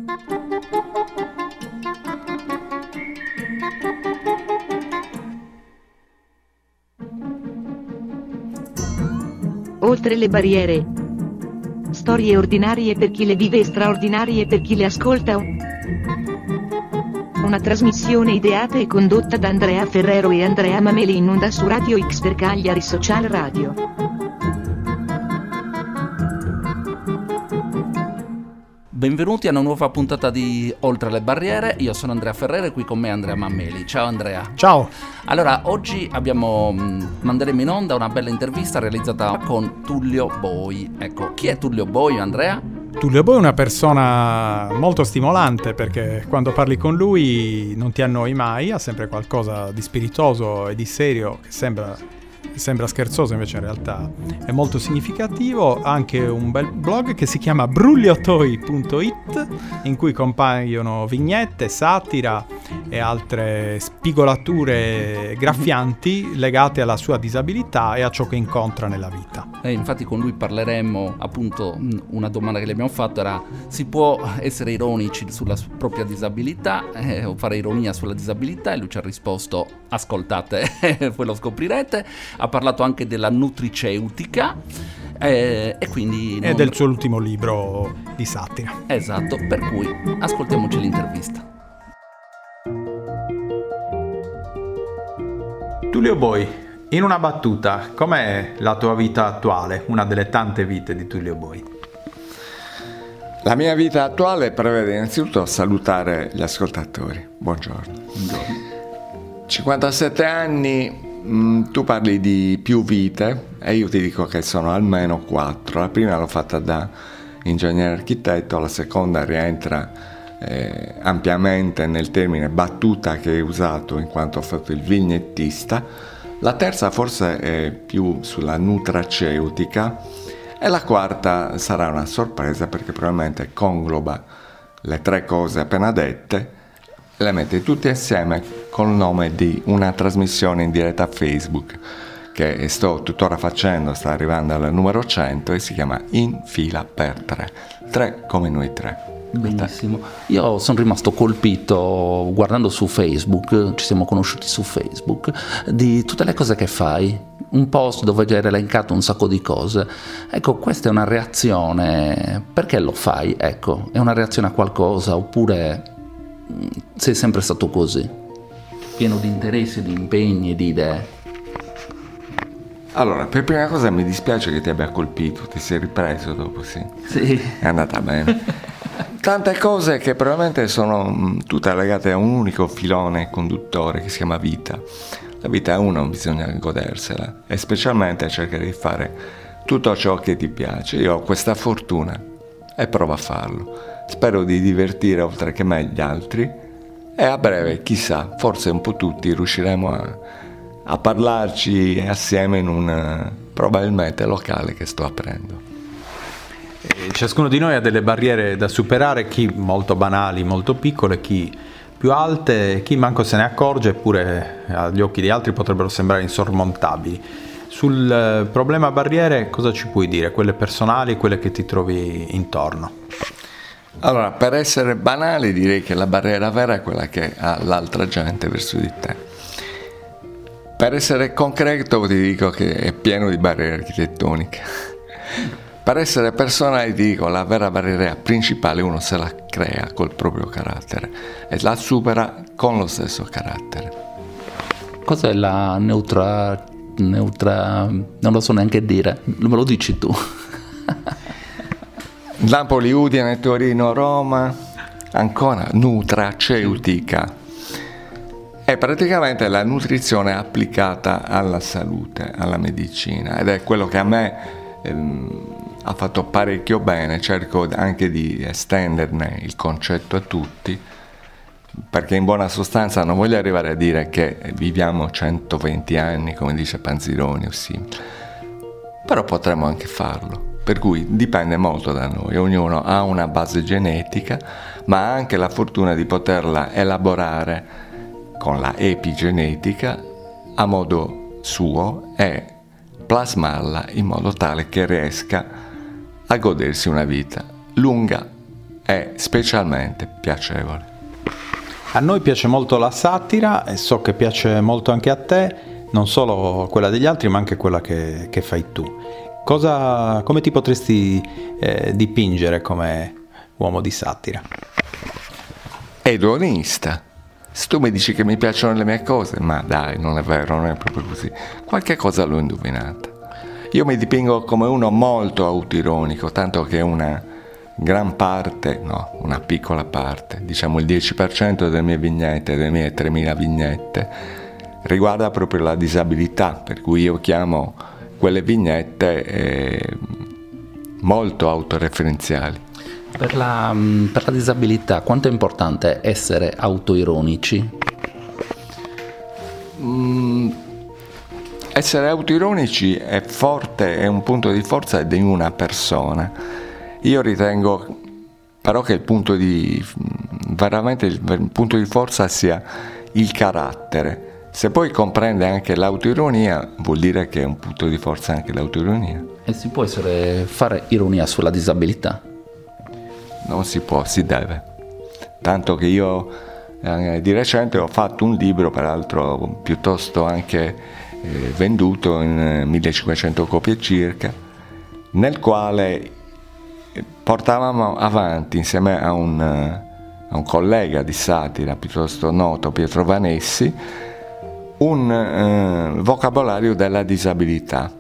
Oltre le barriere. Storie ordinarie per chi le vive e straordinarie per chi le ascolta. Una trasmissione ideata e condotta da Andrea Ferrero e Andrea Mameli in onda su Radio X per Cagliari Social Radio. Benvenuti a una nuova puntata di Oltre le barriere. Io sono Andrea Ferrero e qui con me Andrea Mameli. Ciao Andrea. Ciao. Allora, oggi manderemo in onda una bella intervista realizzata con Tullio Boi. Ecco, chi è Tullio Boi, Andrea? Tullio Boi è una persona molto stimolante perché quando parli con lui non ti annoi mai, ha sempre qualcosa di spiritoso e di serio che sembra scherzoso, invece in realtà è molto significativo. Ha anche un bel blog che si chiama brugliatoi.it in cui compaiono vignette, satira e altre spigolature graffianti legate alla sua disabilità e a ciò che incontra nella vita. E infatti con lui parleremo, appunto, una domanda che le abbiamo fatto era: si può essere ironici sulla propria disabilità o fare ironia sulla disabilità? E lui ci ha risposto: ascoltate, voi lo scoprirete. Ha parlato anche della nutriceutica e quindi e del suo ultimo libro di satira. Esatto, per cui ascoltiamoci l'intervista. Tullio Boi, in una battuta, com'è la tua vita attuale, una delle tante vite di Tullio Boi? La mia vita attuale prevede innanzitutto salutare gli ascoltatori. Buongiorno. 57 anni, tu parli di più vite e io ti dico che sono almeno 4. La prima l'ho fatta da ingegnere architetto, la seconda rientra ampiamente nel termine battuta che hai usato in quanto ho fatto il vignettista. La terza forse è più sulla nutraceutica e la quarta sarà una sorpresa perché probabilmente congloba le tre cose appena dette e le mette tutte assieme col nome di una trasmissione in diretta a Facebook che sto tuttora facendo, sta arrivando al numero 100 e si chiama In fila per tre. Tre come noi tre. Benissimo. Io sono rimasto colpito guardando su Facebook, ci siamo conosciuti su Facebook, di tutte le cose che fai. Un post dove hai elencato un sacco di cose. Ecco, questa è una reazione. Perché lo fai? Ecco, è una reazione a qualcosa oppure sei sempre stato così? Pieno di interessi, di impegni, di idee? Allora, per prima cosa mi dispiace che ti abbia colpito, ti sei ripreso dopo, sì? Sì. È andata bene. Tante cose che probabilmente sono tutte legate a un unico filone conduttore che si chiama vita. La vita è una, bisogna godersela e specialmente cercare di fare tutto ciò che ti piace. Io ho questa fortuna e provo a farlo. Spero di divertire oltre che me gli altri e a breve, chissà, forse un po' tutti riusciremo a parlarci assieme in un probabilmente locale che sto aprendo. Ciascuno di noi ha delle barriere da superare, chi molto banali, molto piccole, chi più alte, chi manco se ne accorge, eppure agli occhi di altri potrebbero sembrare insormontabili. Sul problema barriere cosa ci puoi dire? Quelle personali, quelle che ti trovi intorno? Allora, per essere banali direi che la barriera vera è quella che ha l'altra gente verso di te. Per essere concreto ti dico che è pieno di barriere architettoniche. Per essere personale ti dico la vera barriera principale uno se la crea col proprio carattere e la supera con lo stesso carattere. Cos'è la neutra non lo so neanche dire, me lo dici tu. Napoli, Udine, Torino, Roma, Ancona, nutraceutica. È praticamente la nutrizione applicata alla salute, alla medicina ed è quello che a me ha fatto parecchio bene. Cerco anche di estenderne il concetto a tutti perché in buona sostanza non voglio arrivare a dire che viviamo 120 anni come dice Panzironi o simile, però potremmo anche farlo, per cui dipende molto da noi. Ognuno ha una base genetica ma ha anche la fortuna di poterla elaborare con la epigenetica a modo suo e plasmarla in modo tale che riesca a godersi una vita lunga è specialmente piacevole. A noi piace molto la satira e so che piace molto anche a te, non solo quella degli altri ma anche quella che fai tu. Come ti potresti dipingere come uomo di satira? Edonista. Se tu mi dici che mi piacciono le mie cose, ma dai, non è vero, non è proprio così. Qualche cosa l'ho indovinata. Io mi dipingo come uno molto autoironico, tanto che una piccola parte, diciamo il 10% delle mie vignette, delle mie 3.000 vignette, riguarda proprio la disabilità, per cui io chiamo quelle vignette molto autoreferenziali. Per la disabilità, quanto è importante essere autoironici? Essere autoironici è forte, è un punto di forza di una persona. Io ritengo però che il punto di forza sia il carattere. Se poi comprende anche l'autoironia, vuol dire che è un punto di forza anche l'autoironia. E si può fare ironia sulla disabilità? Non si può, si deve. Tanto che io di recente ho fatto un libro, peraltro piuttosto anche venduto in 1500 copie circa, nel quale portavamo avanti insieme a un collega di satira piuttosto noto, Pietro Vanessi, un vocabolario della disabilità.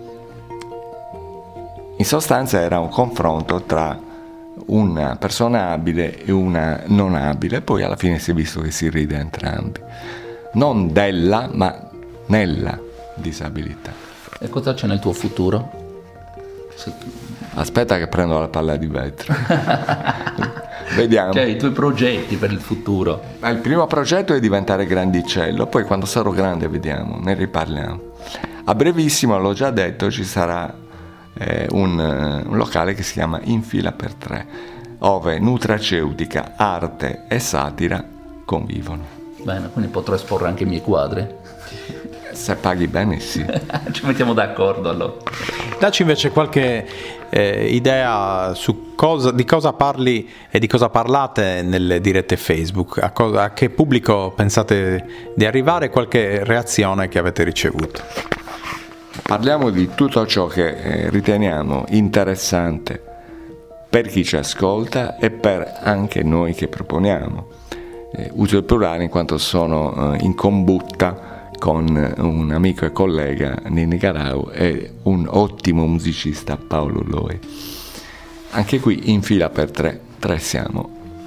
In sostanza era un confronto tra una persona abile e una non abile, poi alla fine si è visto che si ride entrambi, non della ma nella disabilità. E cosa c'è nel tuo futuro? Aspetta che prendo la palla di vetro. Vediamo. Cioè, i tuoi progetti per il futuro? Il primo progetto è diventare grandicello, poi quando sarò grande vediamo, ne riparliamo. A brevissimo, l'ho già detto, ci sarà un locale che si chiama In Fila per Tre, ove nutraceutica, arte e satira convivono. Bene, quindi potrò esporre anche i miei quadri? Se paghi bene, sì. Ci mettiamo d'accordo allora. Dacci invece qualche idea su di cosa parli e di cosa parlate nelle dirette Facebook, a che pubblico pensate di arrivare, qualche reazione che avete ricevuto. Parliamo di tutto ciò che riteniamo interessante per chi ci ascolta e per anche noi che proponiamo. Uso il plurale in quanto sono in combutta con un amico e collega, Nini Garau, e un ottimo musicista, Paolo Loi. Anche qui In Fila per tre siamo.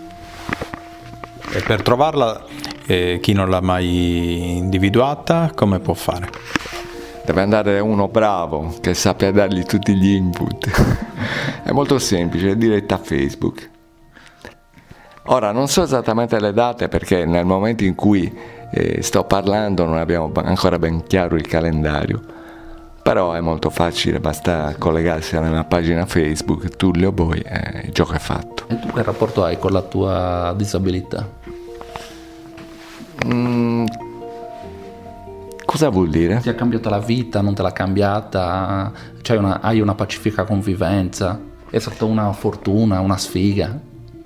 E per trovarla, chi non l'ha mai individuata, come può fare? Deve andare uno bravo che sappia dargli tutti gli input. È molto semplice, è diretta a Facebook. Ora non so esattamente le date perché nel momento in cui sto parlando non abbiamo ancora ben chiaro il calendario, però è molto facile, basta collegarsi alla mia pagina Facebook Tullio Boi e il gioco è fatto. E tu che rapporto hai con la tua disabilità? Cosa vuol dire? Ti ha cambiato la vita, non te l'ha cambiata? Hai una pacifica convivenza? È stata una fortuna, una sfiga?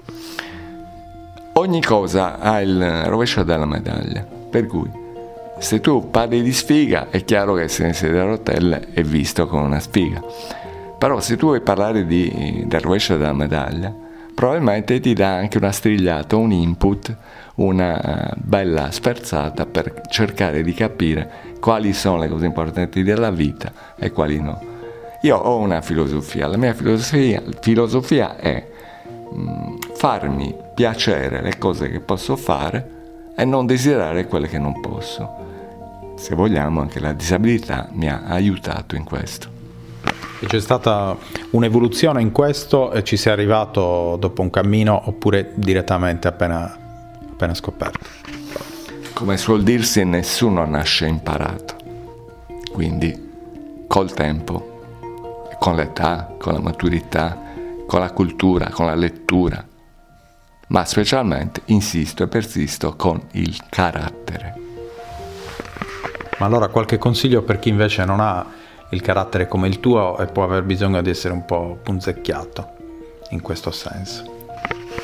Ogni cosa ha il rovescio della medaglia, per cui se tu parli di sfiga è chiaro che se ne sedia a rotelle è visto come una sfiga, però se tu vuoi parlare del rovescio della medaglia probabilmente ti dà anche una strigliata, un input, una bella sferzata per cercare di capire quali sono le cose importanti della vita e quali no. Io ho una filosofia, la mia filosofia è farmi piacere le cose che posso fare e non desiderare quelle che non posso. Se vogliamo anche la disabilità mi ha aiutato in questo. E c'è stata un'evoluzione in questo e ci sei arrivato dopo un cammino oppure direttamente appena scoperto? Come suol dirsi, nessuno nasce imparato, quindi col tempo, con l'età, con la maturità, con la cultura, con la lettura, ma specialmente insisto e persisto con il carattere. Ma allora qualche consiglio per chi invece non ha il carattere come il tuo e può aver bisogno di essere un po' punzecchiato in questo senso?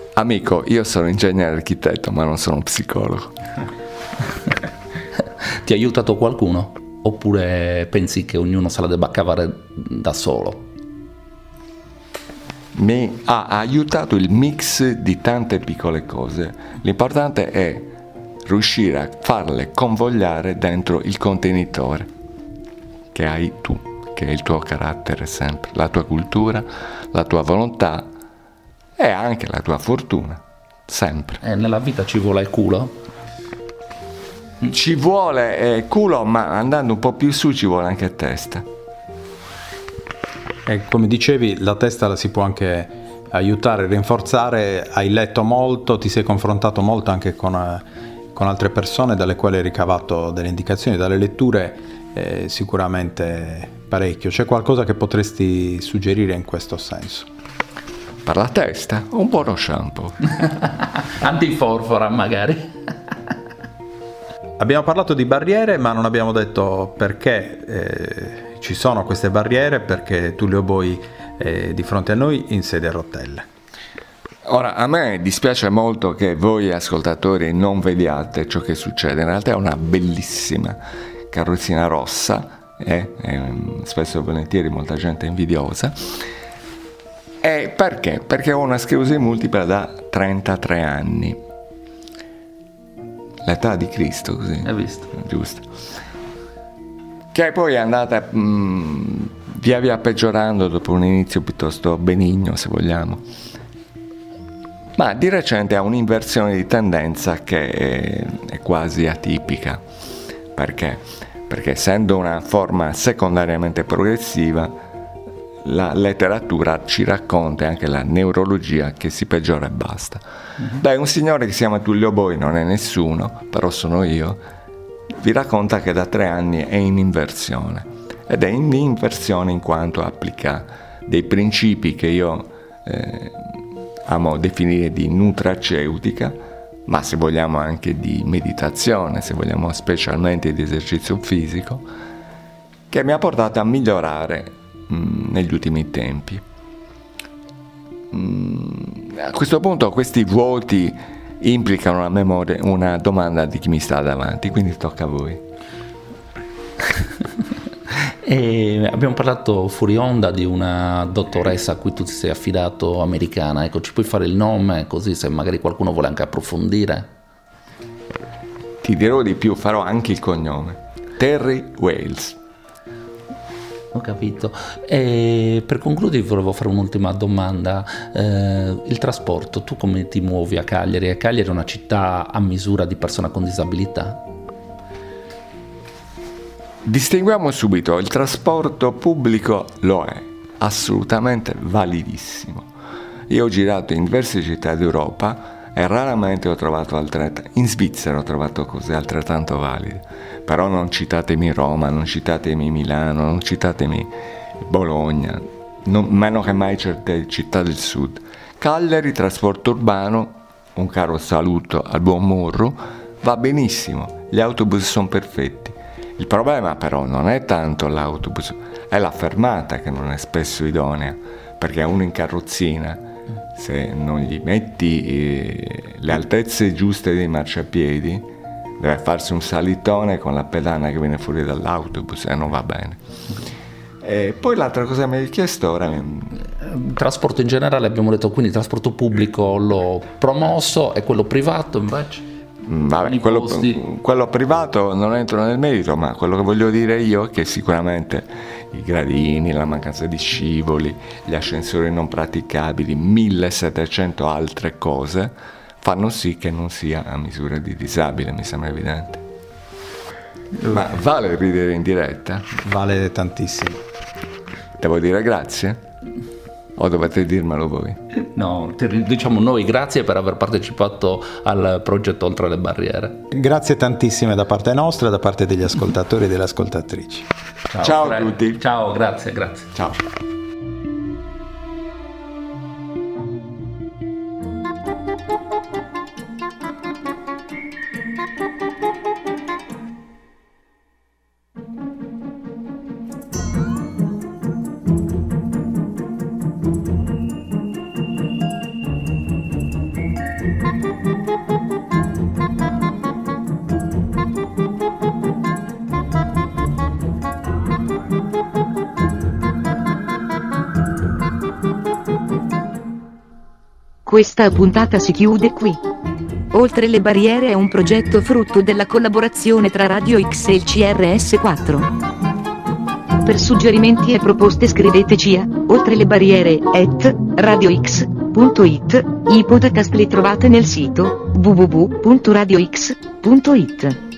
Amico, io sono ingegnere architetto, ma non sono psicologo. Ti ha aiutato qualcuno? Oppure pensi che ognuno se la debba cavare da solo? Mi ha aiutato il mix di tante piccole cose. L'importante è riuscire a farle convogliare dentro il contenitore che hai tu, che è il tuo carattere sempre, la tua cultura, la tua volontà e anche la tua fortuna, sempre. Nella vita ci vuole il culo? Ci vuole culo, ma andando un po' più su ci vuole anche testa. E come dicevi, la testa la si può anche aiutare, rinforzare. Hai letto molto, ti sei confrontato molto anche con altre persone dalle quali hai ricavato delle indicazioni, dalle letture sicuramente parecchio. C'è qualcosa che potresti suggerire in questo senso? Per la testa, un buono shampoo. Antiforfora magari. Abbiamo parlato di barriere, ma non abbiamo detto perché ci sono queste barriere, perché Tullio Boi è di fronte a noi in sedia a rotelle. Ora, a me dispiace molto che voi ascoltatori non vediate ciò che succede. In realtà è una bellissima carrozzina rossa, spesso e volentieri molta gente è invidiosa. E perché? Perché ho una sclerosi multipla da 33 anni. L'età di Cristo, così. Hai visto? Giusto. Che poi è andata via via peggiorando dopo un inizio piuttosto benigno, se vogliamo. Ma di recente ha un'inversione di tendenza che è quasi atipica. Perché? Perché essendo una forma secondariamente progressiva, la letteratura ci racconta, anche la neurologia, che si peggiora e basta. Beh, un signore che si chiama Tullio Boi, non è nessuno, però sono io, vi racconta che da 3 anni è in inversione. Ed è in inversione in quanto applica dei principi che io amo definire di nutraceutica, ma se vogliamo anche di meditazione, se vogliamo specialmente di esercizio fisico, che mi ha portato a migliorare negli ultimi tempi. A questo punto questi vuoti implicano a memoria una domanda di chi mi sta davanti, quindi tocca a voi. E abbiamo parlato fuori onda di una dottoressa a cui tu ti sei affidato, americana. Ecco, ci puoi fare il nome, così se magari qualcuno vuole anche approfondire? Ti dirò di più, farò anche il cognome. Terry Wales. Ho capito. E per concludere volevo fare un'ultima domanda. Il trasporto, tu come ti muovi a Cagliari? E Cagliari è una città a misura di persona con disabilità? Distinguiamo subito, il trasporto pubblico lo è, assolutamente validissimo. Io ho girato in diverse città d'Europa e raramente ho trovato in Svizzera ho trovato cose altrettanto valide. Però non citatemi Roma, non citatemi Milano, non citatemi Bologna, meno che mai certe città del sud. Cagliari, trasporto urbano, un caro saluto al buon Morro, va benissimo, gli autobus sono perfetti. Il problema però non è tanto l'autobus, è la fermata che non è spesso idonea, perché uno in carrozzina, se non gli metti le altezze giuste dei marciapiedi, deve farsi un salitone con la pedana che viene fuori dall'autobus e non va bene. E poi l'altra cosa che mi hai chiesto ora... Trasporto in generale abbiamo detto, quindi trasporto pubblico l'ho promosso e quello privato invece? Vabbè, quello privato non entro nel merito, ma quello che voglio dire io è che sicuramente i gradini, la mancanza di scivoli, gli ascensori non praticabili, 1700 altre cose fanno sì che non sia a misura di disabile, mi sembra evidente. Ma vale ridere in diretta? Vale tantissimo. Devo dire grazie? O dovete dirmelo voi? No, diciamo noi grazie per aver partecipato al progetto Oltre le Barriere. Grazie tantissime da parte nostra e da parte degli ascoltatori e delle ascoltatrici. Ciao a tutti. Ciao, grazie. Ciao. Questa puntata si chiude qui. Oltre le barriere è un progetto frutto della collaborazione tra Radio X e il CRS4. Per suggerimenti e proposte scriveteci a oltrelebarriere@radiox.it. I podcast li trovate nel sito www.radiox.it.